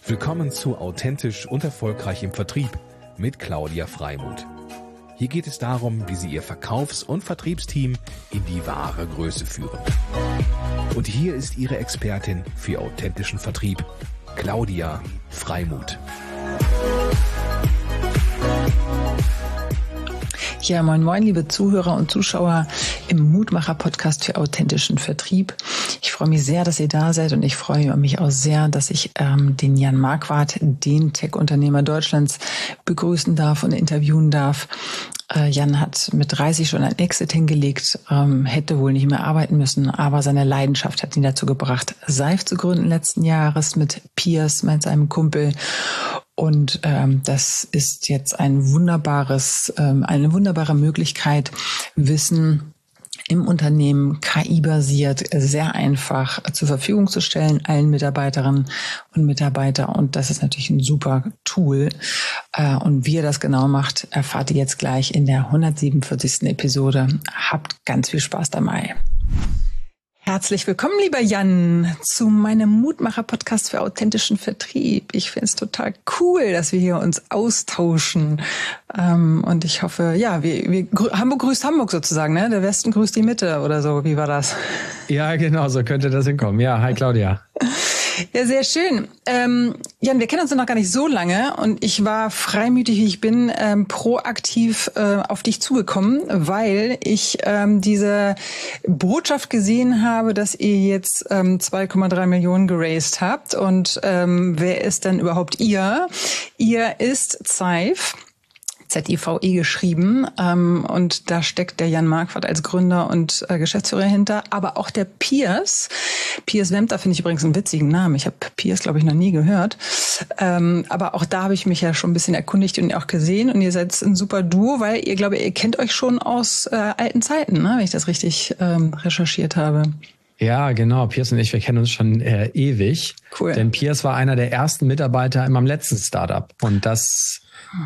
Willkommen zu Authentisch und Erfolgreich im Vertrieb mit Claudia Freimuth. Hier geht es darum, wie Sie Ihr Verkaufs- und Vertriebsteam in die wahre Größe führen. Und hier ist Ihre Expertin für authentischen Vertrieb, Claudia Freimuth. Ja, moin moin, liebe Zuhörer und Zuschauer im Mutmacher-Podcast für authentischen Vertrieb. Ich freue mich sehr, dass ihr da seid und ich freue mich auch sehr, dass ich den Jan Marquardt, den Tech-Unternehmer Deutschlands, begrüßen darf und interviewen darf. Jan hat mit 30 schon ein Exit hingelegt, hätte wohl nicht mehr arbeiten müssen, aber seine Leidenschaft hat ihn dazu gebracht, Seif zu gründen letzten Jahres mit Piers, mit seinem Kumpel. Und das ist jetzt eine wunderbare Möglichkeit, Wissen im Unternehmen KI-basiert sehr einfach zur Verfügung zu stellen, allen Mitarbeiterinnen und Mitarbeitern. Und das ist natürlich ein super Tool. Und wie ihr das genau macht, erfahrt ihr jetzt gleich in der 147. Episode. Habt ganz viel Spaß dabei. Herzlich willkommen, lieber Jan, zu meinem Mutmacher-Podcast für authentischen Vertrieb. Ich finde es total cool, dass wir hier uns austauschen. Und ich hoffe, ja, Hamburg grüßt Hamburg sozusagen, ne? Der Westen grüßt die Mitte oder so. Wie war das? Ja, genau, so könnte das hinkommen. Ja, hi Claudia. Ja, sehr schön. Jan, wir kennen uns noch gar nicht so lange und ich war freimütig, wie ich bin, proaktiv auf dich zugekommen, weil ich diese Botschaft gesehen habe, dass ihr jetzt 2,3 Millionen geraced habt. Und wer ist denn überhaupt ihr? Ihr ist Seif. ZIVE geschrieben, und da steckt der Jan Marquardt als Gründer und Geschäftsführer hinter, aber auch der Piers Wemter, finde ich übrigens einen witzigen Namen. Ich habe Piers, glaube ich, noch nie gehört, aber auch da habe ich mich ja schon ein bisschen erkundigt und auch gesehen und ihr seid ein super Duo, weil ihr kennt euch schon aus alten Zeiten, ne? Wenn ich das richtig recherchiert habe. Ja, genau. Piers und ich, wir kennen uns schon ewig. Cool. Denn Piers war einer der ersten Mitarbeiter in meinem letzten Startup. Und das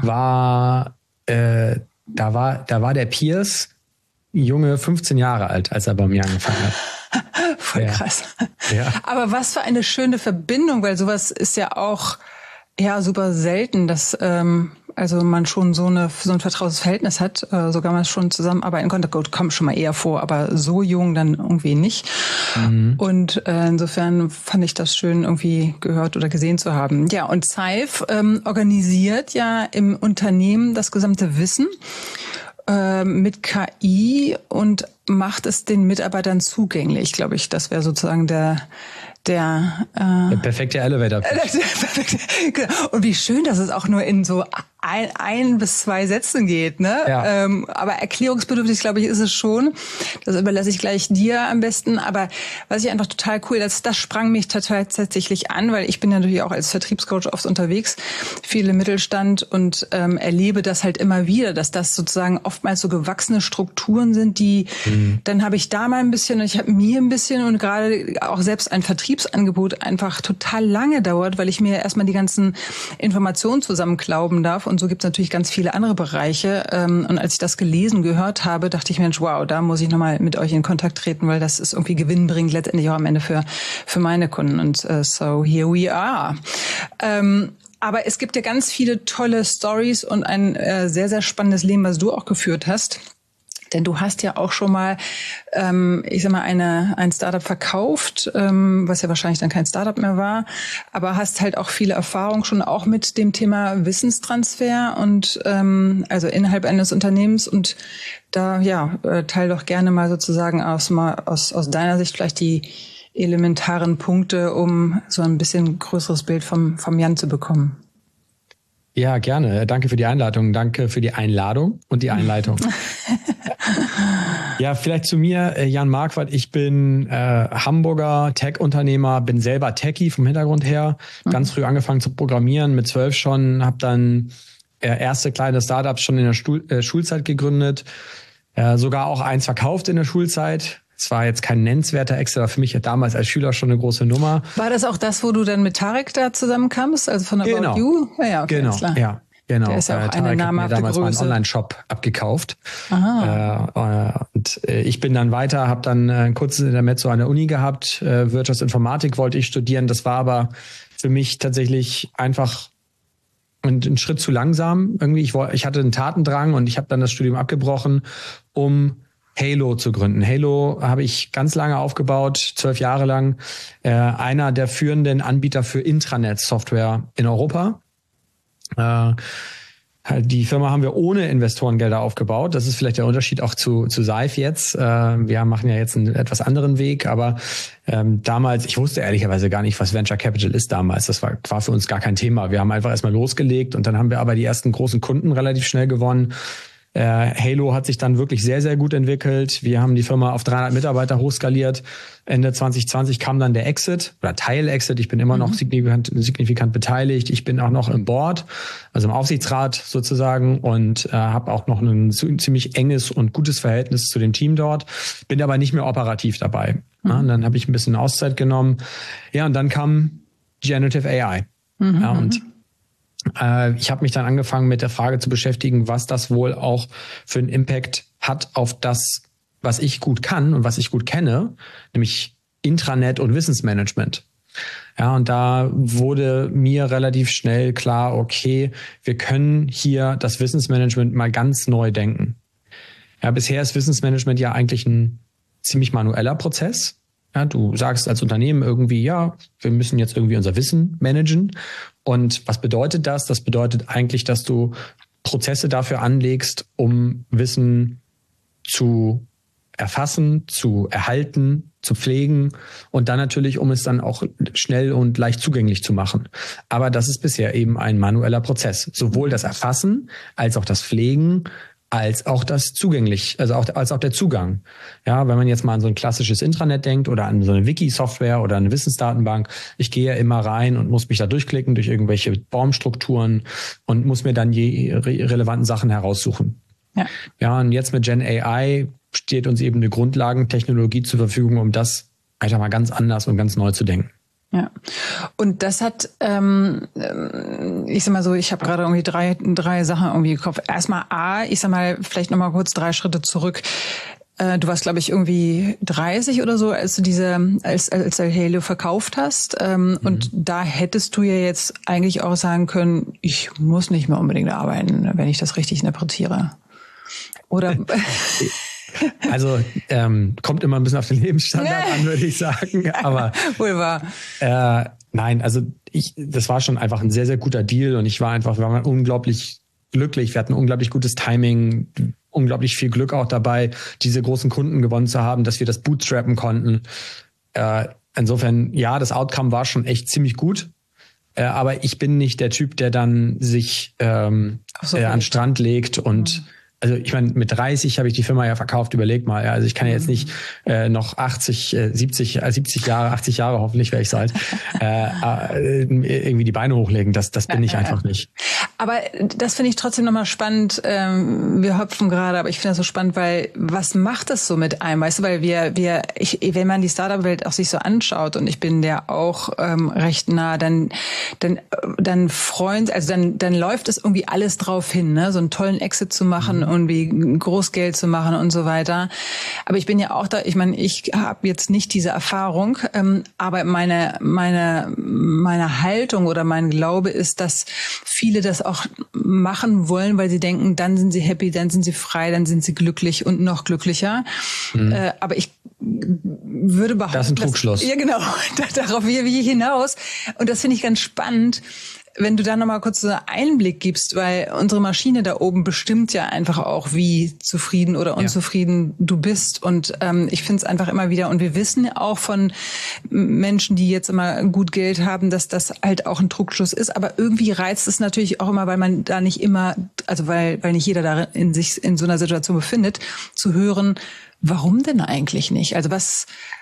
war, da war der Piers junge 15 Jahre alt, als er bei mir angefangen hat. Voll krass. Ja. Aber was für eine schöne Verbindung, weil sowas ist ja auch super selten, dass also man schon so ein vertrautes Verhältnis hat, sogar mal schon zusammenarbeiten konnte. Gut, kommt schon mal eher vor, aber so jung dann irgendwie nicht. Mhm. Und insofern fand ich das schön, irgendwie gehört oder gesehen zu haben. Ja, und Seif organisiert ja im Unternehmen das gesamte Wissen mit KI und macht es den Mitarbeitern zugänglich, glaube ich. Das wäre sozusagen der perfekte Elevator. Und wie schön, dass es auch nur in so ein bis zwei Sätzen geht, ne? Ja. Aber erklärungsbedürftig, glaube ich, ist es schon. Das überlasse ich gleich dir am besten. Aber was ich einfach total cool, das sprang mich tatsächlich an, weil ich bin natürlich auch als Vertriebscoach oft unterwegs, viel im Mittelstand und erlebe das halt immer wieder, dass das sozusagen oftmals so gewachsene Strukturen sind, die dann habe ich da mal ein bisschen und ich habe mir ein bisschen und gerade auch selbst ein Vertriebsangebot einfach total lange dauert, weil ich mir erstmal die ganzen Informationen zusammenklauben darf. Und so gibt es natürlich ganz viele andere Bereiche. Und als ich das gehört habe, dachte ich, Mensch, wow, da muss ich nochmal mit euch in Kontakt treten, weil das ist irgendwie gewinnbringend letztendlich auch am Ende für meine Kunden. Und so here we are. Aber es gibt ja ganz viele tolle Stories und ein sehr, sehr spannendes Leben, was du auch geführt hast. Denn du hast ja auch schon mal, ein Startup verkauft, was ja wahrscheinlich dann kein Startup mehr war, aber hast halt auch viele Erfahrung schon auch mit dem Thema Wissenstransfer und also innerhalb eines Unternehmens und da teil doch gerne mal sozusagen aus deiner Sicht vielleicht die elementaren Punkte, um so ein bisschen größeres Bild vom Jan zu bekommen. Ja, gerne. Danke für die Einladung. Danke für die Einladung und die Einleitung. Ja, vielleicht zu mir, Jan Marquardt. Ich bin Hamburger Tech-Unternehmer, bin selber Techie vom Hintergrund her. Ganz früh angefangen zu programmieren, mit 12 schon, habe dann erste kleine Startups schon in der Schulzeit gegründet. Sogar auch eins verkauft in der Schulzeit. Es war jetzt kein nennenswerter Exit, aber für mich damals als Schüler schon eine große Nummer. War das auch das, wo du dann mit Tarek da zusammenkamst, also von About You? Ja, okay, genau, klar. Ja. Genau. Der ist ja auch Tarek eine namhafte hat mir damals Größe. meinen Online-Shop abgekauft. Und ich bin dann weiter, habe dann ein kurzes Intermezzo an der Uni gehabt. Wirtschaftsinformatik wollte ich studieren. Das war aber für mich tatsächlich einfach ein Schritt zu langsam. Irgendwie, ich hatte einen Tatendrang und ich habe dann das Studium abgebrochen, um Halo zu gründen. Halo habe ich ganz lange aufgebaut, 12 Jahre lang. Einer der führenden Anbieter für Intranet-Software in Europa. Die Firma haben wir ohne Investorengelder aufgebaut. Das ist vielleicht der Unterschied auch zu Seif jetzt. Wir machen ja jetzt einen etwas anderen Weg, aber damals, ich wusste ehrlicherweise gar nicht, was Venture Capital ist damals. Das war für uns gar kein Thema. Wir haben einfach erstmal losgelegt und dann haben wir aber die ersten großen Kunden relativ schnell gewonnen. Halo hat sich dann wirklich sehr, sehr gut entwickelt. Wir haben die Firma auf 300 Mitarbeiter hochskaliert. Ende 2020 kam dann der Exit oder Teil-Exit. Ich bin immer noch signifikant beteiligt. Ich bin auch noch im Board, also im Aufsichtsrat sozusagen und habe auch noch ein ziemlich enges und gutes Verhältnis zu dem Team dort. Bin aber nicht mehr operativ dabei. Ja, und dann habe ich ein bisschen Auszeit genommen. Ja, und dann kam Generative AI. Ja, und ich habe mich dann angefangen mit der Frage zu beschäftigen, was das wohl auch für einen Impact hat auf das, was ich gut kann und was ich gut kenne, nämlich Intranet und Wissensmanagement. Ja, und da wurde mir relativ schnell klar, okay, wir können hier das Wissensmanagement mal ganz neu denken. Ja, bisher ist Wissensmanagement ja eigentlich ein ziemlich manueller Prozess. Ja, du sagst als Unternehmen irgendwie, ja, wir müssen jetzt irgendwie unser Wissen managen. Und was bedeutet das? Das bedeutet eigentlich, dass du Prozesse dafür anlegst, um Wissen zu erfassen, zu erhalten, zu pflegen und dann natürlich, um es dann auch schnell und leicht zugänglich zu machen. Aber das ist bisher eben ein manueller Prozess. Sowohl das Erfassen als auch das Pflegen als auch das als auch der Zugang. Ja, wenn man jetzt mal an so ein klassisches Intranet denkt oder an so eine Wiki-Software oder eine Wissensdatenbank, ich gehe ja immer rein und muss mich da durchklicken durch irgendwelche Baumstrukturen und muss mir dann die relevanten Sachen heraussuchen. Ja, und jetzt mit Gen AI steht uns eben eine Grundlagentechnologie zur Verfügung, um das einfach mal ganz anders und ganz neu zu denken. Ja, und das hat, ich sag mal so, ich habe gerade irgendwie drei Sachen irgendwie im Kopf. Erstmal ich sag mal, vielleicht nochmal kurz 3 Schritte zurück. Du warst, glaube ich, irgendwie 30 oder so, als du als du Halo verkauft hast. Und da hättest du ja jetzt eigentlich auch sagen können, ich muss nicht mehr unbedingt arbeiten, wenn ich das richtig interpretiere. Oder? Also kommt immer ein bisschen auf den Lebensstandard an, würde ich sagen. Aber wohl wahr. Nein, also das war schon einfach ein sehr, sehr guter Deal und wir waren unglaublich glücklich. Wir hatten unglaublich gutes Timing, unglaublich viel Glück auch dabei, diese großen Kunden gewonnen zu haben, dass wir das bootstrappen konnten. Insofern, ja, das Outcome war schon echt ziemlich gut. Aber ich bin nicht der Typ, der dann sich an den Strand legt und also ich meine, mit 30 habe ich die Firma ja verkauft, überleg mal. Ja, also ich kann ja jetzt nicht noch 70 Jahre, 80 Jahre, hoffentlich wäre ich alt, irgendwie die Beine hochlegen. Das bin ich einfach nicht. Aber das finde ich trotzdem nochmal spannend. Wir hopfen gerade, aber ich finde das so spannend, weil was macht das so mit einem? Weißt du, weil wenn man die Startup-Welt auch sich so anschaut und ich bin der auch recht nah, dann läuft es irgendwie alles drauf hin, ne? So einen tollen Exit zu machen, irgendwie Großgeld zu machen und so weiter. Aber ich bin ja auch da, ich meine, ich habe jetzt nicht diese Erfahrung, aber meine Haltung oder mein Glaube ist, dass viele das auch machen wollen, weil sie denken, dann sind sie happy, dann sind sie frei, dann sind sie glücklich und noch glücklicher. Aber ich würde behaupten, das ist ein Trugschluss. Ja, genau. Darauf will ich hinaus. Und das finde ich ganz spannend, wenn du da nochmal kurz so einen Einblick gibst, weil unsere Maschine da oben bestimmt ja einfach auch, wie zufrieden oder unzufrieden du bist. Und ich finde es einfach immer wieder, und wir wissen ja auch von Menschen, die jetzt immer gut Geld haben, dass das halt auch ein Trugschluss ist. Aber irgendwie reizt es natürlich auch immer, weil man da nicht immer, also weil nicht jeder da sich in so einer Situation befindet, zu hören, warum denn eigentlich nicht? Also was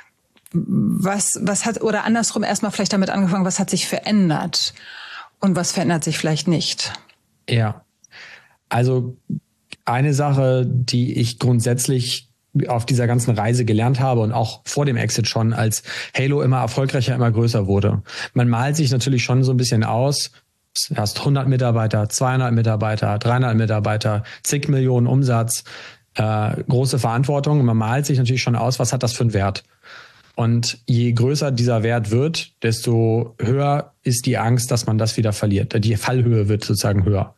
hat, oder andersrum erstmal vielleicht damit angefangen, was hat sich verändert? Und was verändert sich vielleicht nicht? Ja, also eine Sache, die ich grundsätzlich auf dieser ganzen Reise gelernt habe und auch vor dem Exit schon, als Halo immer erfolgreicher, immer größer wurde. Man malt sich natürlich schon so ein bisschen aus, du hast 100 Mitarbeiter, 200 Mitarbeiter, 300 Mitarbeiter, zig Millionen Umsatz, große Verantwortung. Und man malt sich natürlich schon aus, was hat das für einen Wert? Und je größer dieser Wert wird, desto höher ist die Angst, dass man das wieder verliert. Die Fallhöhe wird sozusagen höher.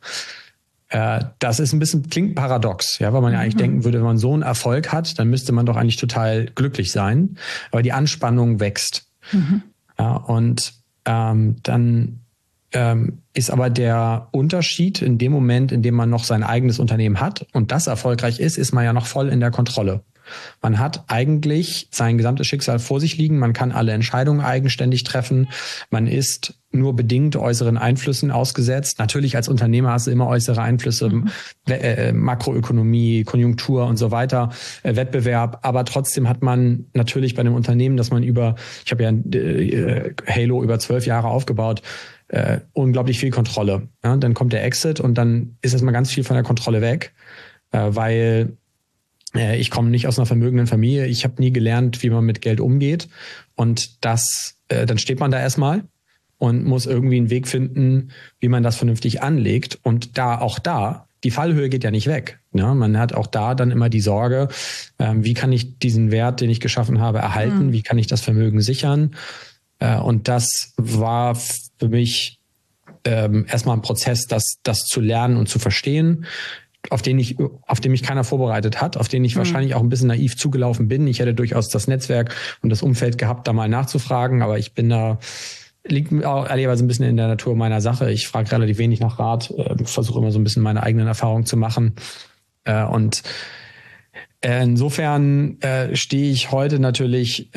Das ist klingt paradox, ja, weil man ja eigentlich denken würde, wenn man so einen Erfolg hat, dann müsste man doch eigentlich total glücklich sein. Aber die Anspannung wächst. Ja, und dann ist aber der Unterschied in dem Moment, in dem man noch sein eigenes Unternehmen hat und das erfolgreich ist man ja noch voll in der Kontrolle. Man hat eigentlich sein gesamtes Schicksal vor sich liegen. Man kann alle Entscheidungen eigenständig treffen. Man ist nur bedingt äußeren Einflüssen ausgesetzt. Natürlich als Unternehmer hast du immer äußere Einflüsse, Makroökonomie, Konjunktur und so weiter, Wettbewerb. Aber trotzdem hat man natürlich bei einem Unternehmen, das man ich habe ja Halo über 12 Jahre aufgebaut, unglaublich viel Kontrolle. Ja, dann kommt der Exit und dann ist erstmal ganz viel von der Kontrolle weg, weil ich komme nicht aus einer vermögenden Familie. Ich habe nie gelernt, wie man mit Geld umgeht. Und dann steht man da erstmal und muss irgendwie einen Weg finden, wie man das vernünftig anlegt. Und die Fallhöhe geht ja nicht weg. Ja, man hat auch da dann immer die Sorge, wie kann ich diesen Wert, den ich geschaffen habe, erhalten? Wie kann ich das Vermögen sichern? Und das war für mich erstmal ein Prozess, das zu lernen und zu verstehen, auf den mich keiner vorbereitet hat, auf den ich wahrscheinlich auch ein bisschen naiv zugelaufen bin. Ich hätte durchaus das Netzwerk und das Umfeld gehabt, da mal nachzufragen, aber ich bin liegt auch ehrlicherweise ein bisschen in der Natur meiner Sache. Ich frage relativ wenig nach Rat, versuche immer so ein bisschen meine eigenen Erfahrungen zu machen. Und insofern stehe ich heute natürlich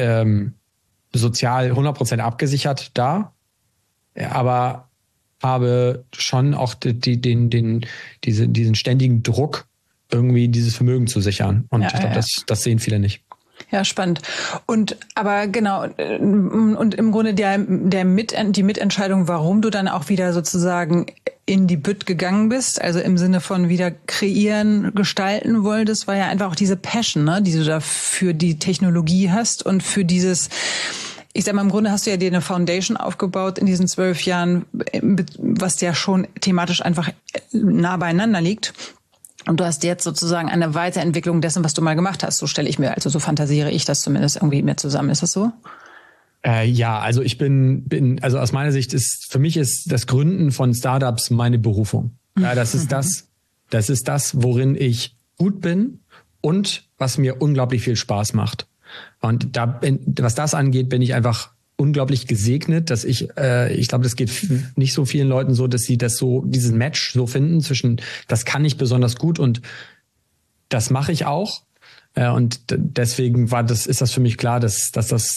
sozial 100% abgesichert da, aber habe schon auch diesen ständigen Druck, irgendwie dieses Vermögen zu sichern. Und ich glaube, das sehen viele nicht. Ja, spannend. Aber genau, und im Grunde die Mitentscheidung, warum du dann auch wieder sozusagen in die Bütt gegangen bist, also im Sinne von wieder kreieren, gestalten wolltest, war ja einfach auch diese Passion, ne, die du da für die Technologie hast und für dieses, ich sag mal, im Grunde hast du ja dir eine Foundation aufgebaut in diesen 12 Jahren, was ja schon thematisch einfach nah beieinander liegt. Und du hast jetzt sozusagen eine Weiterentwicklung dessen, was du mal gemacht hast. So stelle ich mir, also so fantasiere ich das zumindest irgendwie mir zusammen. Ist das so? Ja, also ich bin, also aus meiner Sicht für mich ist das Gründen von Startups meine Berufung. Ja, das ist das, worin ich gut bin und was mir unglaublich viel Spaß macht. Und was das angeht, bin ich einfach unglaublich gesegnet, dass ich glaube, das geht nicht so vielen Leuten so, dass sie diesen Match so finden zwischen, das kann ich besonders gut und das mache ich auch. Und deswegen ist das für mich klar, dass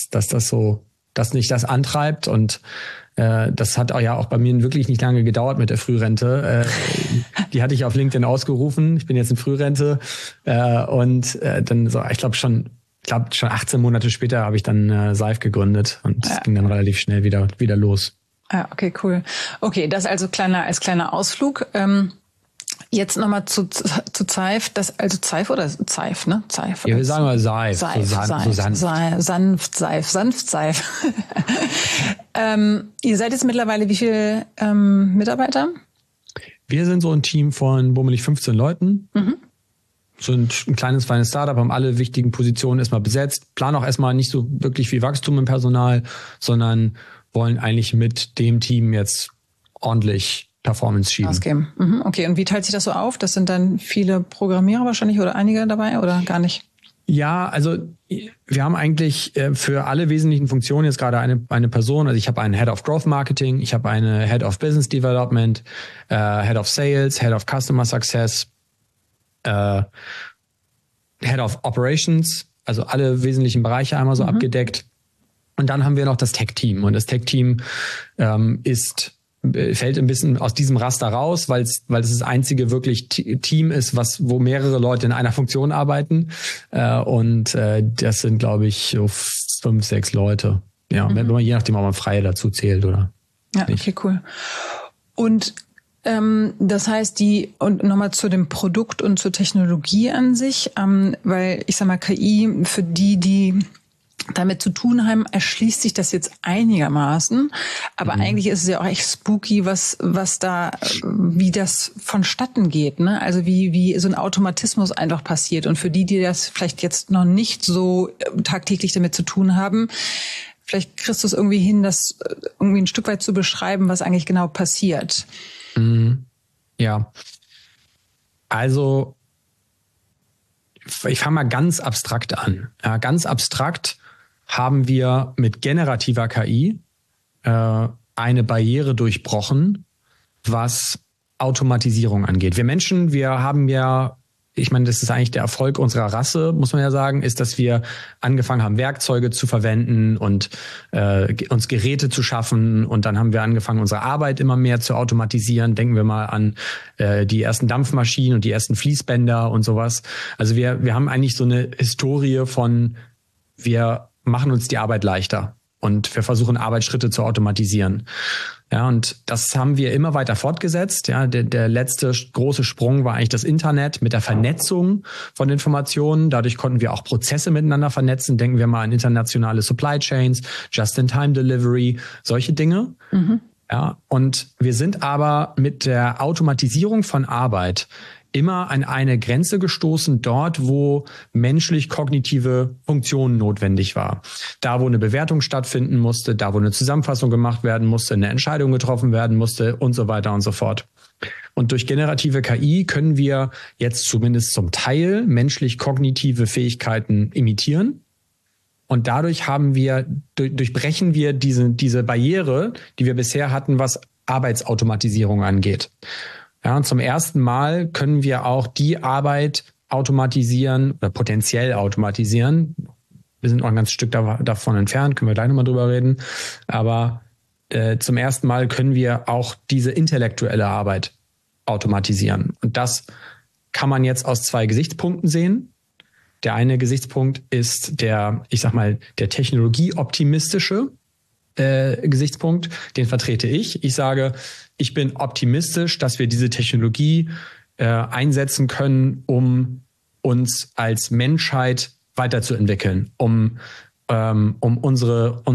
mich das antreibt und das hat auch bei mir wirklich nicht lange gedauert mit der Frührente. Die hatte ich auf LinkedIn ausgerufen. Ich bin jetzt in Frührente und dann so, ich glaube schon 18 Monate später habe ich dann Seif gegründet und es ging dann relativ schnell wieder los. Ah, okay, cool. Okay, das also als kleiner Ausflug. Jetzt nochmal zu Seif. Seif oder Seif, ne? Seif. Ja, wir sagen mal Seif. Sanft Seif. Ihr seid jetzt mittlerweile wie viele Mitarbeiter? Wir sind so ein Team von bummelig 15 Leuten. Sind ein kleines, feines Startup, haben alle wichtigen Positionen erstmal besetzt, planen auch erstmal nicht so wirklich viel Wachstum im Personal, sondern wollen eigentlich mit dem Team jetzt ordentlich Performance schieben. Ausgeben. Okay, und wie teilt sich das so auf? Das sind dann viele Programmierer wahrscheinlich oder einige dabei oder gar nicht? Ja, also wir haben eigentlich für alle wesentlichen Funktionen jetzt gerade eine Person. Also ich habe einen Head of Growth Marketing, ich habe eine Head of Business Development, Head of Sales, Head of Customer Success, Head of Operations, also alle wesentlichen Bereiche einmal so abgedeckt. Und dann haben wir noch das Tech-Team. Und das Tech-Team fällt ein bisschen aus diesem Raster raus, weil es das einzige wirklich Team ist, wo mehrere Leute in einer Funktion arbeiten. Und das sind, glaube ich, so 5, 6 Leute. Ja, wenn man, je nachdem, ob man Freie dazu zählt oder nicht. Okay, cool. Und das heißt, und nochmal zu dem Produkt und zur Technologie an sich, weil ich sag mal, KI, für die damit zu tun haben, erschließt sich das jetzt einigermaßen. Aber eigentlich ist es ja auch echt spooky, was da, wie das vonstatten geht, ne? Also wie so ein Automatismus einfach passiert. Und für die das vielleicht jetzt noch nicht so tagtäglich damit zu tun haben, vielleicht kriegst du es irgendwie hin, das irgendwie ein Stück weit zu beschreiben, was eigentlich genau passiert. Ja. Also, ich fange mal ganz abstrakt an. Ja, ganz abstrakt haben wir mit generativer KI eine Barriere durchbrochen, was Automatisierung angeht. Wir Menschen, wir haben ja, ich meine, das ist eigentlich der Erfolg unserer Rasse, muss man ja sagen, ist, dass wir angefangen haben, Werkzeuge zu verwenden und uns Geräte zu schaffen. Und dann haben wir angefangen, unsere Arbeit immer mehr zu automatisieren. Denken wir mal an die ersten Dampfmaschinen und die ersten Fließbänder und sowas. Also wir haben eigentlich so eine Historie von, wir machen uns die Arbeit leichter und wir versuchen, Arbeitsschritte zu automatisieren. Ja, und das haben wir immer weiter fortgesetzt. Ja, der letzte große Sprung war eigentlich das Internet mit der Vernetzung von Informationen. Dadurch konnten wir auch Prozesse miteinander vernetzen. Denken wir mal an internationale Supply Chains, Just-in-Time-Delivery, solche Dinge. Ja, und wir sind aber mit der Automatisierung von Arbeit immer an eine Grenze gestoßen, dort, wo menschlich-kognitive Funktionen notwendig war. Da, wo eine Bewertung stattfinden musste, da, wo eine Zusammenfassung gemacht werden musste, eine Entscheidung getroffen werden musste und so weiter und so fort. Und durch generative KI können wir jetzt zumindest zum Teil menschlich-kognitive Fähigkeiten imitieren. Und dadurch durchbrechen wir diese Barriere, die wir bisher hatten, was Arbeitsautomatisierung angeht. Ja, und zum ersten Mal können wir auch die Arbeit automatisieren oder potenziell automatisieren. Wir sind noch ein ganzes Stück davon entfernt, können wir gleich nochmal drüber reden. Aber zum ersten Mal können wir auch diese intellektuelle Arbeit automatisieren. Und das kann man jetzt aus 2 Gesichtspunkten sehen. Der eine Gesichtspunkt ist der technologieoptimistische Gesichtspunkt, den vertrete ich. Ich sage, ich bin optimistisch, dass wir diese Technologie einsetzen können, um uns als Menschheit weiterzuentwickeln, um unsere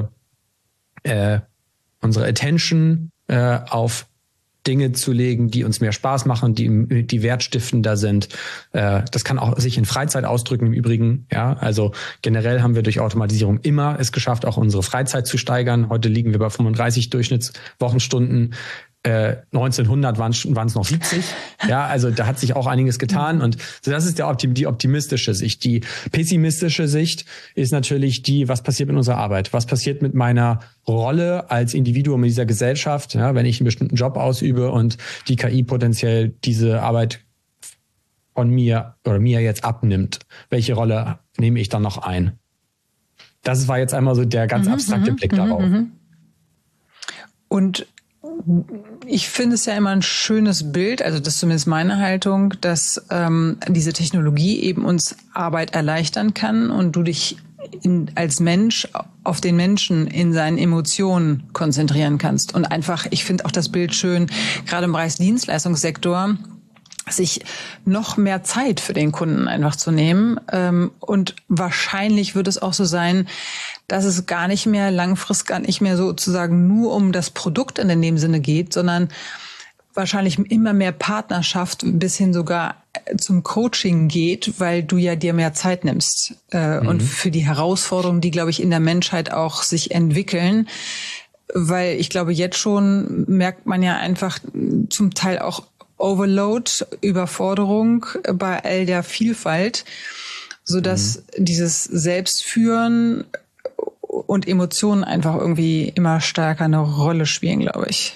Attention auf Dinge zu legen, die uns mehr Spaß machen, die wertstiftender sind. Das kann auch sich in Freizeit ausdrücken im Übrigen. Ja, also generell haben wir durch Automatisierung immer es geschafft, auch unsere Freizeit zu steigern. Heute liegen wir bei 35 Durchschnittswochenstunden. 1900 waren es noch 70. Ja, also da hat sich auch einiges getan. Und so, das ist die optimistische Sicht. Die pessimistische Sicht ist natürlich was passiert mit unserer Arbeit? Was passiert mit meiner Rolle als Individuum in dieser Gesellschaft? Ja, wenn ich einen bestimmten Job ausübe und die KI potenziell diese Arbeit von mir oder mir jetzt abnimmt. Welche Rolle nehme ich dann noch ein? Das war jetzt einmal so der ganz abstrakte Blick darauf. Und ich finde es ja immer ein schönes Bild, also das ist zumindest meine Haltung, dass diese Technologie eben uns Arbeit erleichtern kann und du dich als Mensch auf den Menschen in seinen Emotionen konzentrieren kannst. Und einfach, ich finde auch das Bild schön, gerade im Bereich Dienstleistungssektor, sich noch mehr Zeit für den Kunden einfach zu nehmen. Und wahrscheinlich wird es auch so sein, dass es langfristig gar nicht mehr sozusagen nur um das Produkt in dem Sinne geht, sondern wahrscheinlich immer mehr Partnerschaft bis hin sogar zum Coaching geht, weil du ja dir mehr Zeit nimmst. Und für die Herausforderungen, die, glaube ich, in der Menschheit auch sich entwickeln. Weil ich glaube, jetzt schon merkt man ja einfach zum Teil auch Overload, Überforderung bei all der Vielfalt, sodass dieses Selbstführen und Emotionen einfach irgendwie immer stärker eine Rolle spielen, glaube ich.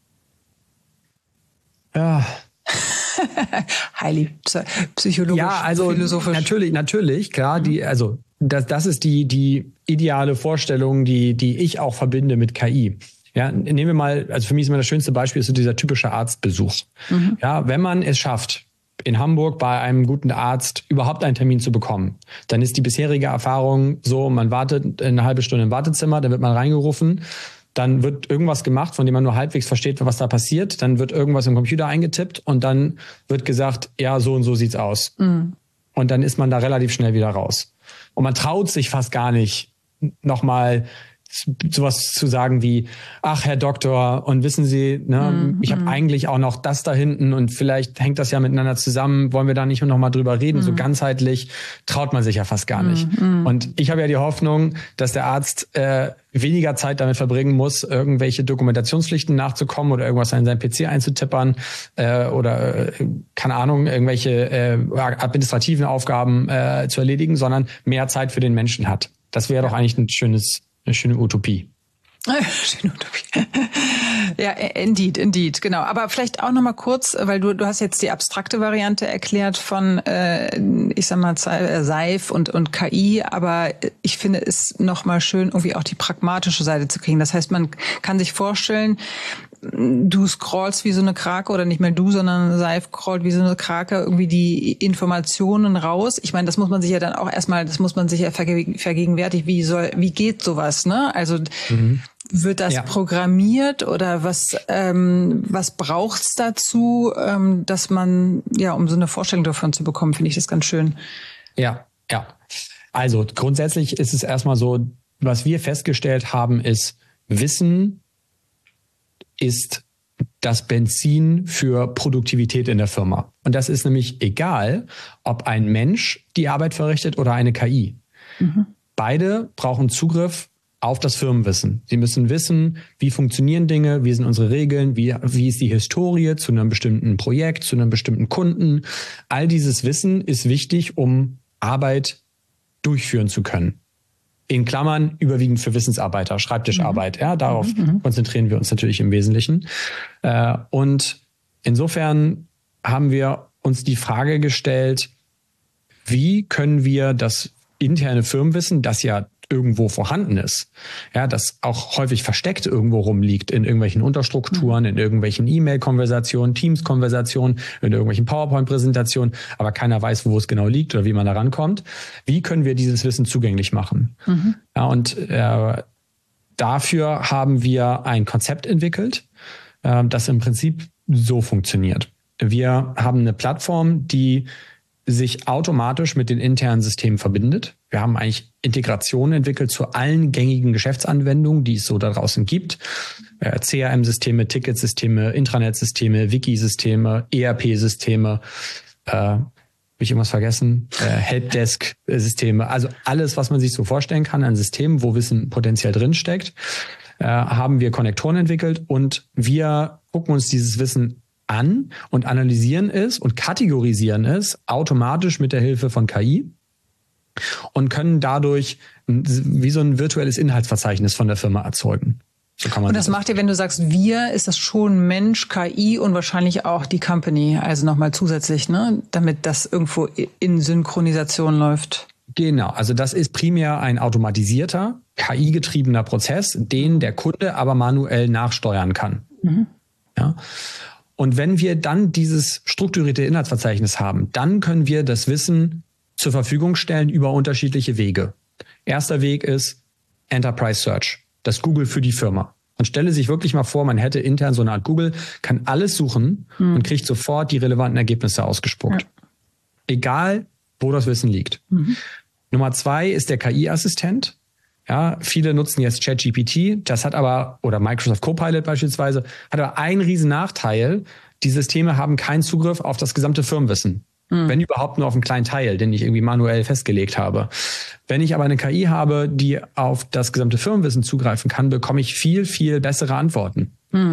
Ja. Highly psychologisch, ja, also philosophisch. Natürlich, klar, das ist die ideale Vorstellung, die ich auch verbinde mit KI. Ja, nehmen wir mal, also für mich ist immer das schönste Beispiel so dieser typische Arztbesuch. Ja, wenn man es schafft, in Hamburg bei einem guten Arzt überhaupt einen Termin zu bekommen, dann ist die bisherige Erfahrung so, man wartet eine halbe Stunde im Wartezimmer, dann wird man reingerufen, dann wird irgendwas gemacht, von dem man nur halbwegs versteht, was da passiert, dann wird irgendwas im Computer eingetippt und dann wird gesagt, ja, so und so sieht's aus. Und dann ist man da relativ schnell wieder raus. Und man traut sich fast gar nicht, nochmal sowas zu sagen wie, ach, Herr Doktor, und wissen Sie, ne, ich habe eigentlich auch noch das da hinten und vielleicht hängt das ja miteinander zusammen, wollen wir da nicht noch mal drüber reden? So ganzheitlich traut man sich ja fast gar nicht. Und ich habe ja die Hoffnung, dass der Arzt weniger Zeit damit verbringen muss, irgendwelche Dokumentationspflichten nachzukommen oder irgendwas in seinen PC einzutippern oder, keine Ahnung, irgendwelche administrativen Aufgaben zu erledigen, sondern mehr Zeit für den Menschen hat. Das wäre doch eigentlich eine schöne Utopie. Schöne Utopie. Ja, indeed, genau. Aber vielleicht auch noch mal kurz, weil du hast jetzt die abstrakte Variante erklärt von, ich sag mal, SEIF und KI, aber ich finde es noch mal schön, irgendwie auch die pragmatische Seite zu kriegen. Das heißt, man kann sich vorstellen, du scrollst wie so eine Krake oder nicht mehr du, sondern SEIF scrollt wie so eine Krake irgendwie die Informationen raus. Ich meine, das muss man sich ja dann auch erstmal, das muss man sich ja vergegenwärtigen, wie geht sowas, ne? Also wird das programmiert oder was braucht's dazu, dass man, ja, um so eine Vorstellung davon zu bekommen, finde ich das ganz schön. Ja. Also grundsätzlich ist es erstmal so, was wir festgestellt haben, ist, Wissen ist das Benzin für Produktivität in der Firma. Und das ist nämlich egal, ob ein Mensch die Arbeit verrichtet oder eine KI. Beide brauchen Zugriff auf das Firmenwissen. Sie müssen wissen, wie funktionieren Dinge, wie sind unsere Regeln, wie ist die Historie zu einem bestimmten Projekt, zu einem bestimmten Kunden. All dieses Wissen ist wichtig, um Arbeit durchführen zu können. In Klammern überwiegend für Wissensarbeiter, Schreibtischarbeit. Ja, darauf konzentrieren wir uns natürlich im Wesentlichen. Und insofern haben wir uns die Frage gestellt, wie können wir das interne Firmenwissen, das ja irgendwo vorhanden ist, ja, das auch häufig versteckt irgendwo rumliegt in irgendwelchen Unterstrukturen, in irgendwelchen E-Mail-Konversationen, Teams-Konversationen, in irgendwelchen PowerPoint-Präsentationen, aber keiner weiß, wo es genau liegt oder wie man da rankommt. Wie können wir dieses Wissen zugänglich machen? Ja, und dafür haben wir ein Konzept entwickelt, das im Prinzip so funktioniert. Wir haben eine Plattform, die sich automatisch mit den internen Systemen verbindet. Wir haben eigentlich Integrationen entwickelt zu allen gängigen Geschäftsanwendungen, die es so da draußen gibt. CRM-Systeme, Ticketsysteme, Intranet-Systeme, Wiki-Systeme, ERP-Systeme, habe ich irgendwas vergessen? Helpdesk-Systeme, also alles, was man sich so vorstellen kann an Systemen, wo Wissen potenziell drinsteckt, haben wir Konnektoren entwickelt und wir gucken uns dieses Wissen an und analysieren es und kategorisieren es automatisch mit der Hilfe von KI und können dadurch wie so ein virtuelles Inhaltsverzeichnis von der Firma erzeugen. So kann man und das macht ihr, wenn du sagst wir, ist das schon Mensch, KI und wahrscheinlich auch die Company, also nochmal zusätzlich, ne, damit das irgendwo in Synchronisation läuft. Genau, also das ist primär ein automatisierter, KI-getriebener Prozess, den der Kunde aber manuell nachsteuern kann. Ja. Und wenn wir dann dieses strukturierte Inhaltsverzeichnis haben, dann können wir das Wissen zur Verfügung stellen über unterschiedliche Wege. Erster Weg ist Enterprise Search, das Google für die Firma. Man stelle sich wirklich mal vor, man hätte intern so eine Art Google, kann alles suchen und kriegt sofort die relevanten Ergebnisse ausgespuckt. Ja. Egal, wo das Wissen liegt. Nummer 2 ist der KI-Assistent. Ja, viele nutzen jetzt ChatGPT, das hat aber, oder Microsoft Copilot beispielsweise, hat aber einen riesen Nachteil. Die Systeme haben keinen Zugriff auf das gesamte Firmenwissen. Wenn überhaupt nur auf einen kleinen Teil, den ich irgendwie manuell festgelegt habe. Wenn ich aber eine KI habe, die auf das gesamte Firmenwissen zugreifen kann, bekomme ich viel, viel bessere Antworten.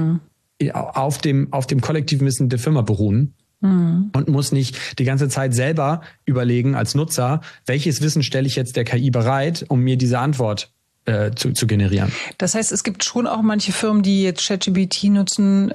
Auf dem kollektiven Wissen der Firma beruhen. Und muss nicht die ganze Zeit selber überlegen als Nutzer, welches Wissen stelle ich jetzt der KI bereit, um mir diese Antwort zu generieren. Das heißt, es gibt schon auch manche Firmen, die jetzt ChatGPT nutzen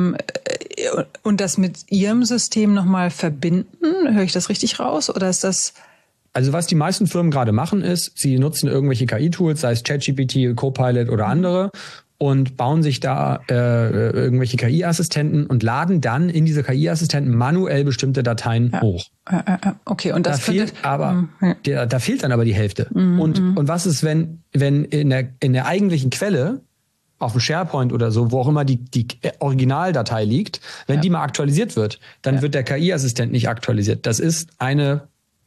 und das mit ihrem System nochmal verbinden. Höre ich das richtig raus oder ist das... Also was die meisten Firmen gerade machen ist, sie nutzen irgendwelche KI-Tools, sei es ChatGPT, Copilot oder andere, und bauen sich da irgendwelche KI-Assistenten und laden dann in diese KI-Assistenten manuell bestimmte Dateien hoch. Okay, und das da fehlt dann aber die Hälfte. Und was ist, wenn in der eigentlichen Quelle auf dem SharePoint oder so, wo auch immer die Originaldatei liegt, wenn die mal aktualisiert wird, dann wird der KI-Assistent nicht aktualisiert. Das ist eine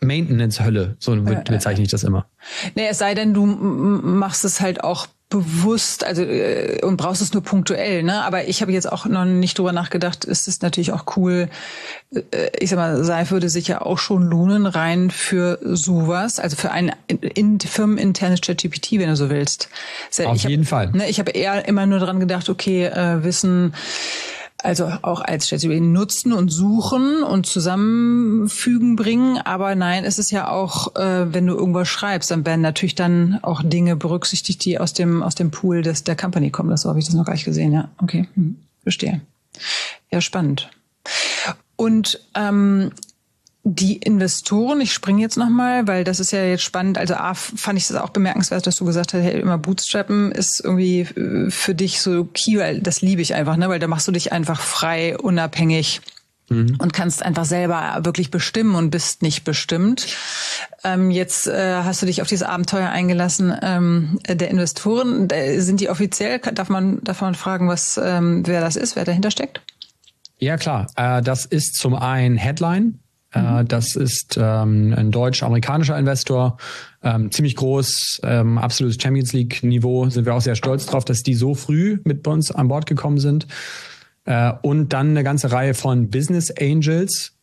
Maintenance-Hölle, so bezeichne ich das immer. Nee, es sei denn, du machst es halt auch bewusst, also und brauchst es nur punktuell, ne? Aber ich habe jetzt auch noch nicht drüber nachgedacht, es ist natürlich auch cool, ich sag mal, Seife würde sich ja auch schon lohnen, rein für sowas, also für ein firmeninternes ChatGPT, wenn du so willst. Auf jeden Fall. Ne, ich habe eher immer nur dran gedacht, okay, Wissen, also auch als ChatGPT nutzen und suchen und zusammenfügen bringen. Aber nein, es ist ja auch, wenn du irgendwas schreibst, dann werden natürlich dann auch Dinge berücksichtigt, die aus dem Pool der Company kommen. Das so habe ich das noch gar nicht gesehen. Ja, okay, verstehe. Ja, spannend. Und die Investoren, ich springe jetzt nochmal, weil das ist ja jetzt spannend. Also fand ich das auch bemerkenswert, dass du gesagt hast, hey, immer Bootstrappen ist irgendwie für dich so key, weil das liebe ich einfach, ne, weil da machst du dich einfach frei, unabhängig und kannst einfach selber wirklich bestimmen und bist nicht bestimmt. Jetzt hast du dich auf dieses Abenteuer eingelassen der Investoren. Sind die offiziell? Darf man fragen, wer das ist, wer dahinter steckt? Ja, klar. Das ist zum einen Headline. Das ist ein deutsch-amerikanischer Investor, ziemlich groß, absolutes Champions League-Niveau. Sind wir auch sehr stolz drauf, dass die so früh mit bei uns an Bord gekommen sind. Und dann eine ganze Reihe von Business Angels,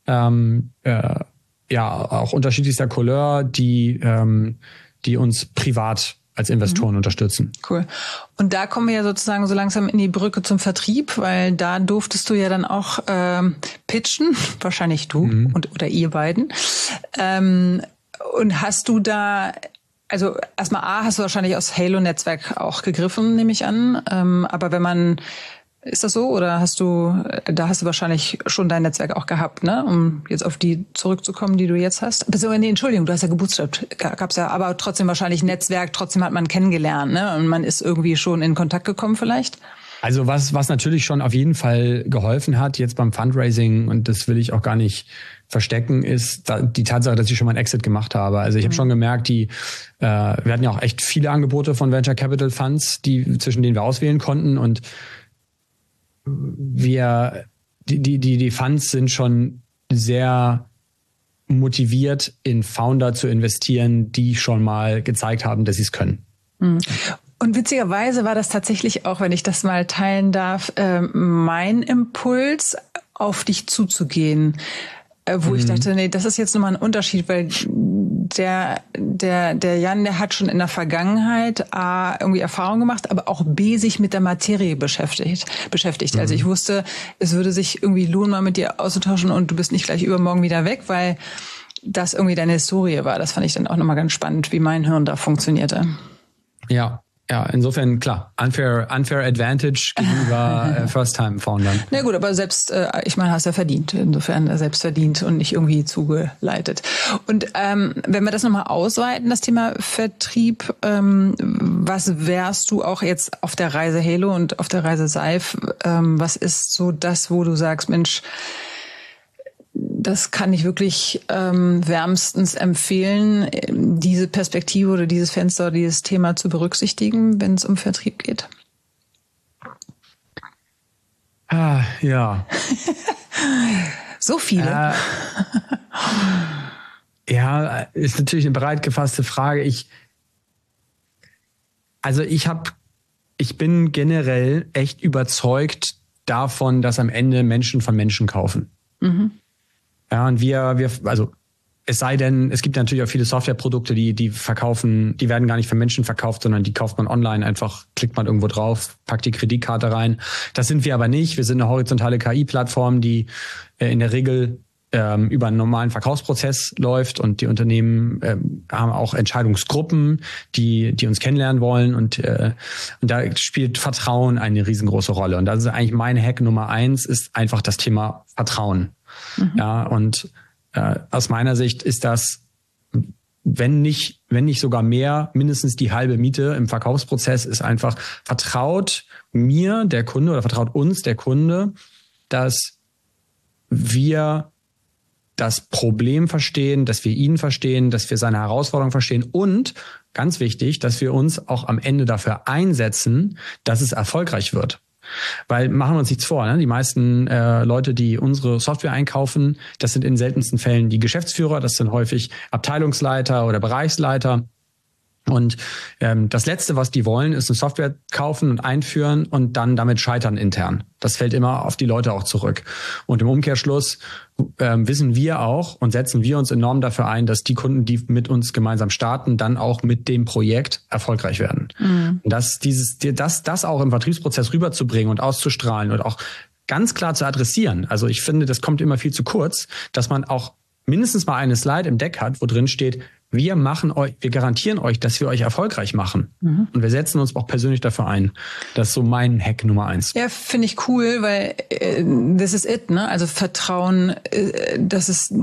auch unterschiedlichster Couleur, die uns privat als Investoren unterstützen. Cool. Und da kommen wir ja sozusagen so langsam in die Brücke zum Vertrieb, weil da durftest du ja dann auch pitchen, wahrscheinlich du oder ihr beiden. Und hast du da, also erstmal hast du wahrscheinlich aus Halo-Netzwerk auch gegriffen, nehme ich an. Aber wenn man, ist das so? Oder hast du wahrscheinlich schon dein Netzwerk auch gehabt, ne? Um jetzt auf die zurückzukommen, die du jetzt hast? Nee, Entschuldigung, du hast ja gebootstrapped. Gab's ja, aber trotzdem wahrscheinlich Netzwerk, trotzdem hat man kennengelernt, ne? Und man ist irgendwie schon in Kontakt gekommen vielleicht? Also was natürlich schon auf jeden Fall geholfen hat jetzt beim Fundraising, und das will ich auch gar nicht verstecken, ist die Tatsache, dass ich schon mal einen Exit gemacht habe. Also ich habe schon gemerkt, wir hatten ja auch echt viele Angebote von Venture Capital Funds, zwischen denen wir auswählen konnten, und die Funds sind schon sehr motiviert, in Founder zu investieren, die schon mal gezeigt haben, dass sie es können. Und witzigerweise war das tatsächlich auch, wenn ich das mal teilen darf, mein Impuls, auf dich zuzugehen. Wo ich dachte, nee, das ist jetzt nochmal ein Unterschied, weil der Jan, der hat schon in der Vergangenheit A, irgendwie Erfahrung gemacht, aber auch B, sich mit der Materie beschäftigt. Also ich wusste, es würde sich irgendwie lohnen, mal mit dir auszutauschen, und du bist nicht gleich übermorgen wieder weg, weil das irgendwie deine Historie war. Das fand ich dann auch nochmal ganz spannend, wie mein Hirn da funktionierte. Ja, insofern, klar, unfair advantage gegenüber First-Time-Foundern. Na gut, aber selbst, ich meine, hast ja verdient. Insofern selbst verdient und nicht irgendwie zugeleitet. Und wenn wir das nochmal ausweiten, das Thema Vertrieb, was wärst du auch jetzt auf der Reise Halo und auf der Reise Seif? Was ist so das, wo du sagst, Mensch, das kann ich wirklich wärmstens empfehlen, diese Perspektive oder dieses Fenster oder dieses Thema zu berücksichtigen, wenn es um Vertrieb geht? Ja. So viele? Ja, ist natürlich eine breit gefasste Frage. Ich bin generell echt überzeugt davon, dass am Ende Menschen von Menschen kaufen. Ja, und also es sei denn, es gibt natürlich auch viele Softwareprodukte, die verkaufen, die werden gar nicht von Menschen verkauft, sondern die kauft man online, einfach klickt man irgendwo drauf, packt die Kreditkarte rein. Das sind wir aber nicht. Wir sind eine horizontale KI-Plattform, die in der Regel über einen normalen Verkaufsprozess läuft, und die Unternehmen haben auch Entscheidungsgruppen, die uns kennenlernen wollen, und da spielt Vertrauen eine riesengroße Rolle. Und das ist eigentlich mein Hack Nummer 1, ist einfach das Thema Vertrauen. Ja, und aus meiner Sicht ist das, wenn nicht sogar mehr, mindestens die halbe Miete im Verkaufsprozess, ist einfach, vertraut mir der Kunde oder vertraut uns der Kunde, dass wir das Problem verstehen, dass wir ihn verstehen, dass wir seine Herausforderung verstehen, und ganz wichtig, dass wir uns auch am Ende dafür einsetzen, dass es erfolgreich wird. Weil, machen wir uns nichts vor, ne? Die meisten Leute, die unsere Software einkaufen, das sind in seltensten Fällen die Geschäftsführer, das sind häufig Abteilungsleiter oder Bereichsleiter. Und das Letzte, was die wollen, ist eine Software kaufen und einführen und dann damit scheitern intern. Das fällt immer auf die Leute auch zurück. Und im Umkehrschluss wissen wir auch und setzen wir uns enorm dafür ein, dass die Kunden, die mit uns gemeinsam starten, dann auch mit dem Projekt erfolgreich werden. Mhm. Und das auch im Vertriebsprozess rüberzubringen und auszustrahlen und auch ganz klar zu adressieren. Also ich finde, das kommt immer viel zu kurz, dass man auch mindestens mal eine Slide im Deck hat, wo drin steht, wir garantieren euch, dass wir euch erfolgreich machen. Mhm. Und wir setzen uns auch persönlich dafür ein. Das ist so mein Hack Nummer 1. Ja, finde ich cool, weil this is it, ne? Also Vertrauen, das ist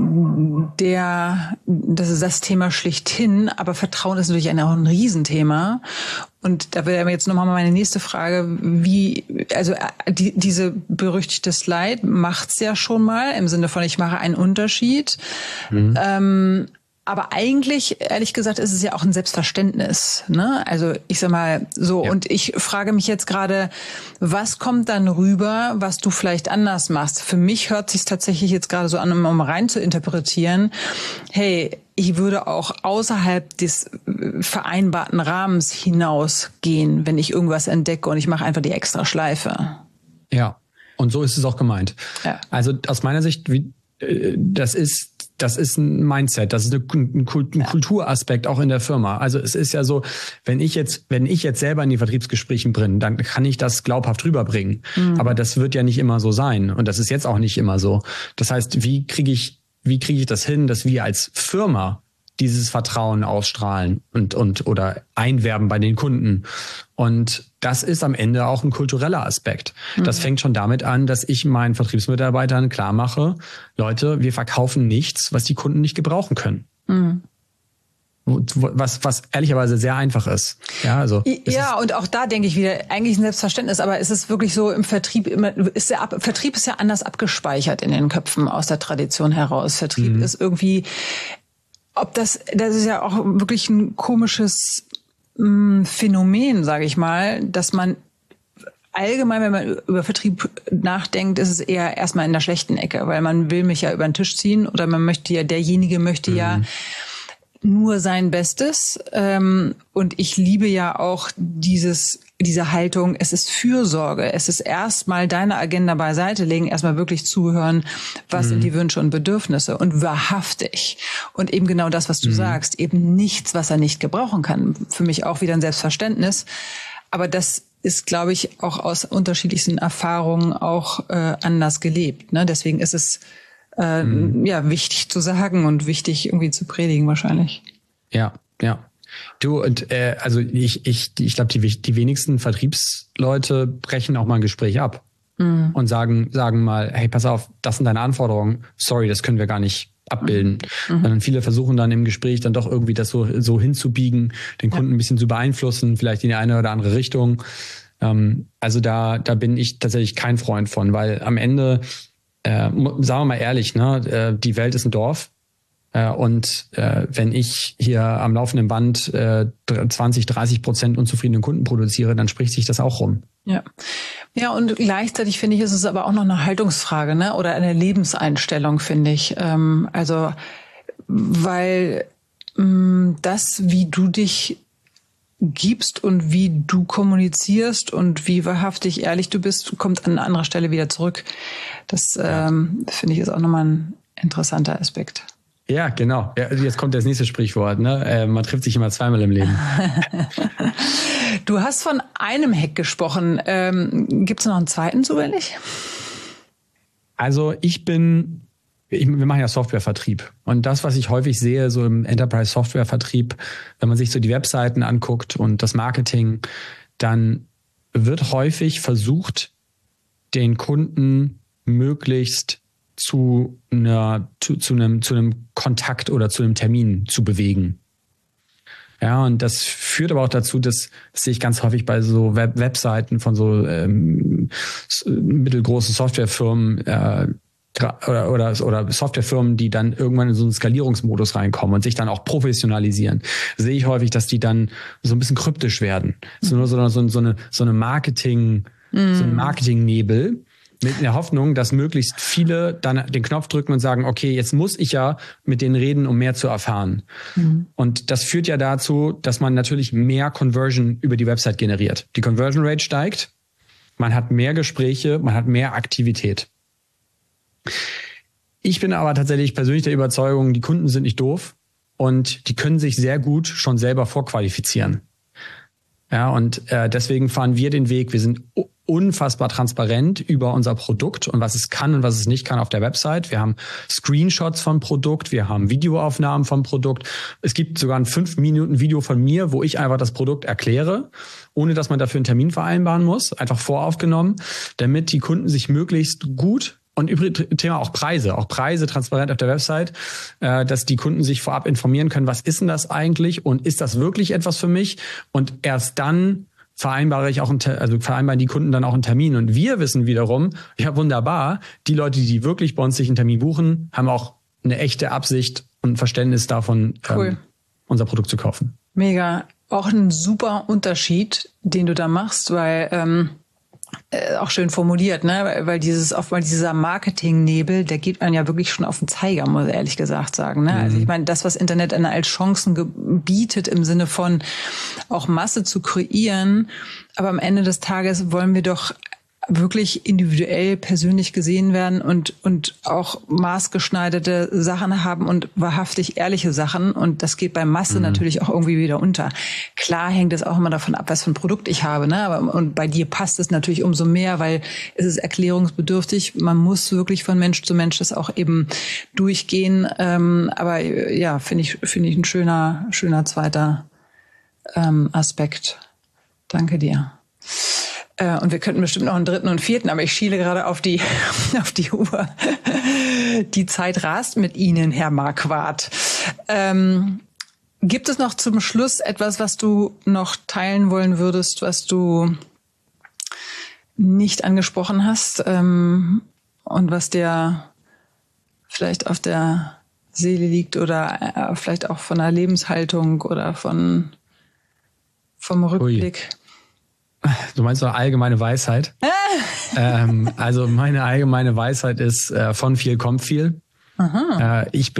das Thema schlichthin, aber Vertrauen ist natürlich auch ein Riesenthema. Und da wäre jetzt nochmal meine nächste Frage, diese berüchtigte Slide macht's ja schon mal, im Sinne von, ich mache einen Unterschied. Mhm. Aber eigentlich, ehrlich gesagt, ist es ja auch ein Selbstverständnis, ne? Also ich sag mal so, ja. Und ich frage mich jetzt gerade, was kommt dann rüber, was du vielleicht anders machst? Für mich hört sich tatsächlich jetzt gerade so an, um rein zu interpretieren, hey, ich würde auch außerhalb des vereinbarten Rahmens hinausgehen, wenn ich irgendwas entdecke und ich mache einfach die extra Schleife. Ja, und so ist es auch gemeint. Ja. Also aus meiner Sicht, das ist ein Mindset, das ist ein Kulturaspekt auch in der Firma. Also es ist ja so, wenn ich jetzt selber in die Vertriebsgesprächen bin, dann kann ich das glaubhaft rüberbringen. Mhm. Aber das wird ja nicht immer so sein. Und das ist jetzt auch nicht immer so. Das heißt, wie kriege ich das hin, dass wir als Firma dieses Vertrauen ausstrahlen und oder einwerben bei den Kunden? Und das ist am Ende auch ein kultureller Aspekt. Mhm. Das fängt schon damit an, dass ich meinen Vertriebsmitarbeitern klar mache, Leute, wir verkaufen nichts, was die Kunden nicht gebrauchen können. Mhm. Was ehrlicherweise sehr einfach ist. Ja, also ja, und auch da denke ich wieder, eigentlich ein Selbstverständnis, aber ist es wirklich so im Vertrieb Vertrieb ist ja anders abgespeichert in den Köpfen aus der Tradition heraus. Vertrieb ist irgendwie, das ist ja auch wirklich ein komisches Phänomen, sage ich mal, dass man allgemein, wenn man über Vertrieb nachdenkt, ist es eher erstmal in der schlechten Ecke, weil man will mich ja über den Tisch ziehen oder derjenige möchte ja nur sein Bestes. Und ich liebe ja auch diese Haltung, es ist Fürsorge, es ist erstmal deine Agenda beiseite legen, erstmal wirklich zuhören, was sind die Wünsche und Bedürfnisse und wahrhaftig. Und eben genau das, was du sagst, eben nichts, was er nicht gebrauchen kann. Für mich auch wieder ein Selbstverständnis. Aber das ist, glaube ich, auch aus unterschiedlichsten Erfahrungen auch anders gelebt. Ne? Deswegen ist es wichtig zu sagen und wichtig irgendwie zu predigen wahrscheinlich. Ja. Du, und also ich glaube, die wenigsten Vertriebsleute brechen auch mal ein Gespräch ab und sagen mal, hey, pass auf, das sind deine Anforderungen. Sorry, das können wir gar nicht abbilden. Sondern viele versuchen dann im Gespräch dann doch irgendwie das so hinzubiegen, den Kunden ein bisschen zu beeinflussen, vielleicht in die eine oder andere Richtung. Also da bin ich tatsächlich kein Freund von, weil am Ende sagen wir mal ehrlich, ne, die Welt ist ein Dorf und wenn ich hier am laufenden Band 20-30% unzufriedene Kunden produziere, dann spricht sich das auch rum. Ja, und gleichzeitig finde ich, ist es aber auch noch eine Haltungsfrage, ne, oder eine Lebenseinstellung, finde ich. Also weil das, wie du dich gibst und wie du kommunizierst und wie wahrhaftig ehrlich du bist, kommt an anderer Stelle wieder zurück. Das finde ich ist auch nochmal ein interessanter Aspekt. Ja, genau. Ja, jetzt kommt das nächste Sprichwort, ne? Man trifft sich immer zweimal im Leben. Du hast von einem Hack gesprochen. Gibt es noch einen zweiten zufällig? Also wir machen ja Softwarevertrieb. Und das, was ich häufig sehe, so im Enterprise-Software-Vertrieb, wenn man sich so die Webseiten anguckt und das Marketing, dann wird häufig versucht, den Kunden möglichst zu einem Kontakt oder zu einem Termin zu bewegen. Ja, und das führt aber auch dazu, das sehe ich ganz häufig bei so Webseiten von so mittelgroßen Softwarefirmen, oder Softwarefirmen, die dann irgendwann in so einen Skalierungsmodus reinkommen und sich dann auch professionalisieren, sehe ich häufig, dass die dann so ein bisschen kryptisch werden. So nur so eine so ein Marketingnebel, mit der Hoffnung, dass möglichst viele dann den Knopf drücken und sagen, okay, jetzt muss ich ja mit denen reden, um mehr zu erfahren. Und das führt ja dazu, dass man natürlich mehr Conversion über die Website generiert. Die Conversion Rate steigt, man hat mehr Gespräche, man hat mehr Aktivität. Ich bin aber tatsächlich persönlich der Überzeugung, die Kunden sind nicht doof und die können sich sehr gut schon selber vorqualifizieren. Ja, und deswegen fahren wir den Weg. Wir sind unfassbar transparent über unser Produkt und was es kann und was es nicht kann auf der Website. Wir haben Screenshots vom Produkt, wir haben Videoaufnahmen vom Produkt. Es gibt sogar ein 5-Minuten-Video von mir, wo ich einfach das Produkt erkläre, ohne dass man dafür einen Termin vereinbaren muss, einfach voraufgenommen, damit die Kunden sich möglichst gut und übrigens Thema auch Preise transparent auf der Website, dass die Kunden sich vorab informieren können, was ist denn das eigentlich und ist das wirklich etwas für mich? Und erst dann vereinbaren die Kunden dann auch einen Termin. Und wir wissen wiederum, ja wunderbar, die Leute, die wirklich bei uns sich einen Termin buchen, haben auch eine echte Absicht und ein Verständnis davon, unser Produkt zu kaufen. Mega. Auch ein super Unterschied, den du da machst, weil auch schön formuliert, ne? Weil dieser Marketingnebel, der geht man ja wirklich schon auf den Zeiger, muss ich ehrlich gesagt sagen. Ne? Also ich meine, das, was Internet als Chancen bietet, im Sinne von auch Masse zu kreieren, aber am Ende des Tages wollen wir doch wirklich individuell persönlich gesehen werden und auch maßgeschneiderte Sachen haben und wahrhaftig ehrliche Sachen. Und das geht bei Masse natürlich auch irgendwie wieder unter. Klar hängt es auch immer davon ab, was für ein Produkt ich habe, ne? Und bei dir passt es natürlich umso mehr, weil es ist erklärungsbedürftig. Man muss wirklich von Mensch zu Mensch das auch eben durchgehen. Aber ja, finde ich ein schöner zweiter Aspekt. Danke dir. Und wir könnten bestimmt noch einen dritten und vierten, aber ich schiele gerade auf die Uhr. Die Zeit rast mit Ihnen, Herr Marquardt. Gibt es noch zum Schluss etwas, was du noch teilen wollen würdest, was du nicht angesprochen hast und was dir vielleicht auf der Seele liegt oder vielleicht auch von der Lebenshaltung oder vom Rückblick? Du meinst doch allgemeine Weisheit? Also meine allgemeine Weisheit ist, von viel kommt viel. Ich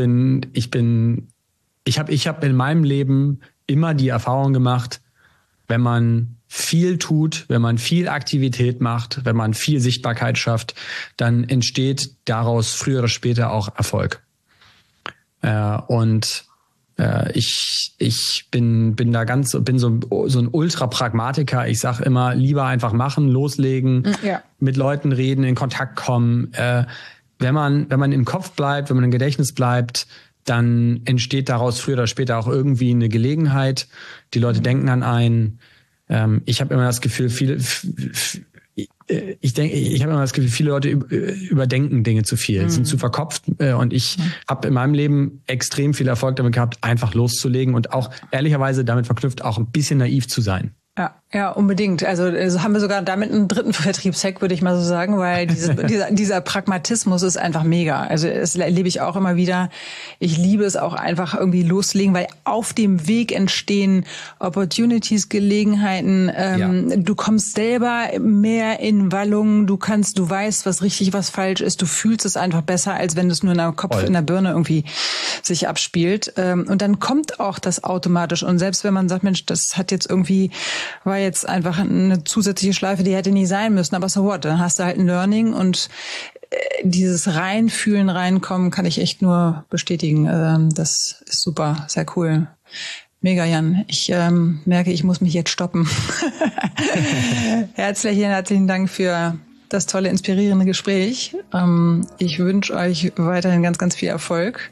habe in meinem Leben immer die Erfahrung gemacht, wenn man viel tut, wenn man viel Aktivität macht, wenn man viel Sichtbarkeit schafft, dann entsteht daraus früher oder später auch Erfolg. Ich bin so ein Ultra-Pragmatiker. Ich sag immer, lieber einfach machen, loslegen, mit Leuten reden, in Kontakt kommen. Wenn man im Kopf bleibt, wenn man im Gedächtnis bleibt, dann entsteht daraus früher oder später auch irgendwie eine Gelegenheit. Die Leute denken an einen. Ich habe immer das Gefühl, viele Leute überdenken Dinge zu viel, sind zu verkopft. Und ich habe in meinem Leben extrem viel Erfolg damit gehabt, einfach loszulegen und auch ehrlicherweise damit verknüpft, auch ein bisschen naiv zu sein. Ja, unbedingt. Also haben wir sogar damit einen dritten Vertriebshack, würde ich mal so sagen, weil dieser Pragmatismus ist einfach mega. Also das erlebe ich auch immer wieder. Ich liebe es auch einfach irgendwie loslegen, weil auf dem Weg entstehen Opportunities, Gelegenheiten. Du kommst selber mehr in Wallung. Du weißt, was richtig, was falsch ist. Du fühlst es einfach besser, als wenn es nur in der Kopf, in der Birne irgendwie sich abspielt. Und dann kommt auch das automatisch. Und selbst wenn man sagt, Mensch, das hat jetzt irgendwie war jetzt einfach eine zusätzliche Schleife, die hätte nie sein müssen, aber so what, dann hast du halt ein Learning und dieses Reinfühlen, Reinkommen kann ich echt nur bestätigen. Das ist super, sehr cool. Mega, Jan. Ich merke, ich muss mich jetzt stoppen. Herzlichen Dank für das tolle, inspirierende Gespräch. Ich wünsche euch weiterhin ganz, ganz viel Erfolg.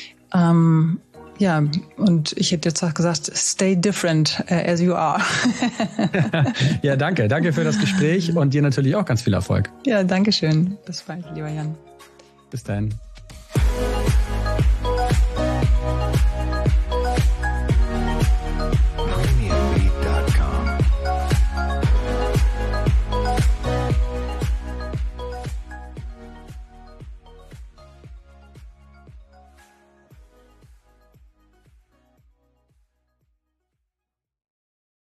Ja, und ich hätte jetzt auch gesagt, stay different as you are. Ja, danke. Danke für das Gespräch und dir natürlich auch ganz viel Erfolg. Ja, danke schön. Bis bald, lieber Jan. Bis dahin.